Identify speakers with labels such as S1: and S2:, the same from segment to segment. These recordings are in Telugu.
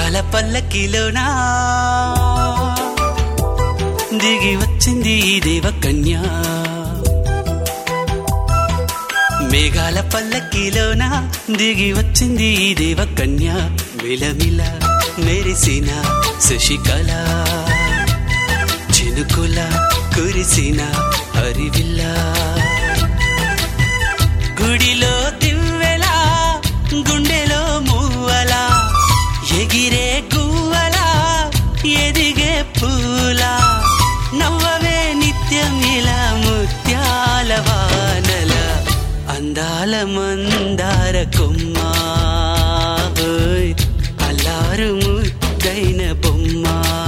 S1: మేఘాల పల్లకిలోనా దిగి వచ్చింది ఈ దేవకన్య. మేఘాల పల్లకిలోనా దిగి వచ్చింది ఈ దేవకన్య. మిలమిల మెరిసిన శశికళ చినుకుల కురిసిన హరివిల్ల. గుడిలో దివ్వెలా గుండెలో మూవలా ఎగిరే గువ్వలా ఎదిగే పూలా నవ్వవే నిత్యం ఇలా ముత్యాల వానల అందాల మందార కొమ్మ అల్లారు ముద్దైన బొమ్మ.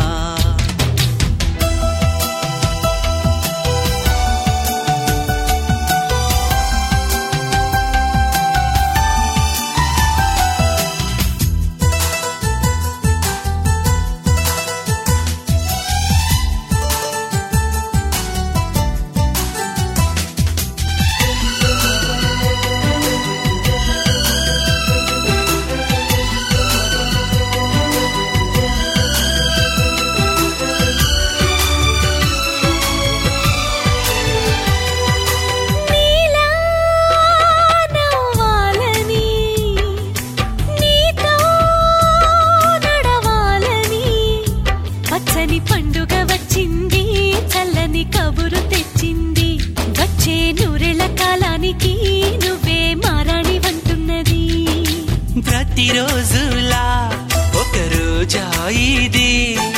S2: పండుగ వచ్చింది చల్లని కబురు తెచ్చింది వచ్చే నూరెళ్ళ కాలానికి నువ్వే మారాణి వంటున్నది.
S1: ప్రతిరోజులా ఒక రోజా ఇది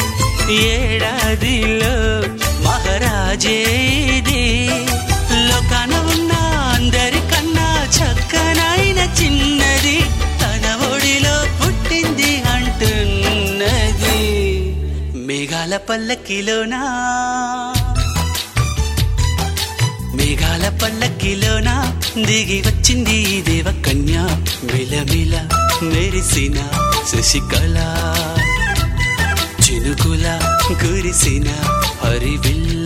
S1: ఏడాదిలో మహారాజే ఇది. లోకాన ఉన్న అందరికన్నా చక్కనైన చిన్నది తన ఒడిలో పుట్టింది అంటున్నది. మేఘాల పల్లకిలోనా మేఘాల పల్లకిలోనా దిగి వచ్చింది ఈ దేవకన్య. మిలమిల మెరిసిన శశికళ చినుకుల కురిసిన హరివిల్ల.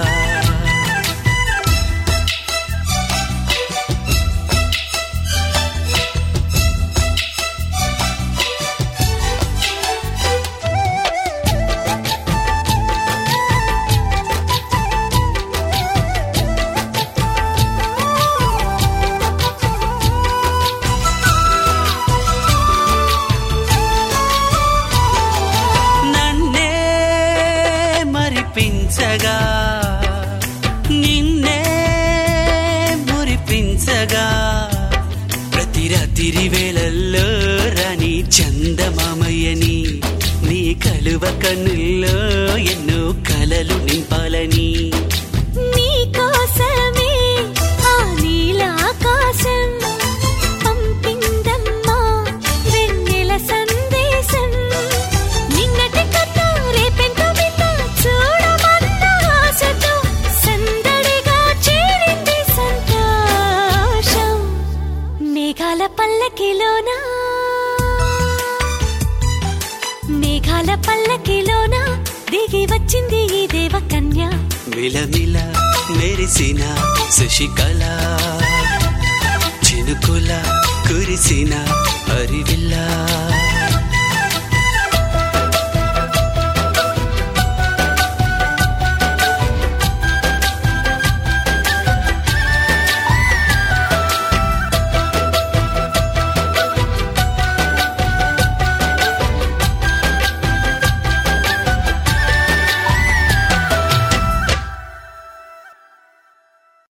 S1: మరిపించగా నిన్నే మురిపించగా ప్రతి రాత్రి వేళల్లో రాణి చందమామయ్యని నీ కలువ కన్నుల్లో ఎన్నో కలలు నింపాలని.
S2: నీ కోసమే ఆ నీలాకాశం పంపిందమ్మా వెన్నెల సందేశం. నిన్నటి కథ రేపెంతో చూడమన్న ఆశతో సందడిగా చేరింది సంతోషం. మేఘాల పల్లకిలోనా మేఘాల పల్లకిలోనా దిగి వచ్చింది ఈ దేవకన్య.
S1: మిలమిల మెరిసిన శశికళ చినుకుల కురిసిన హరివిల్ల.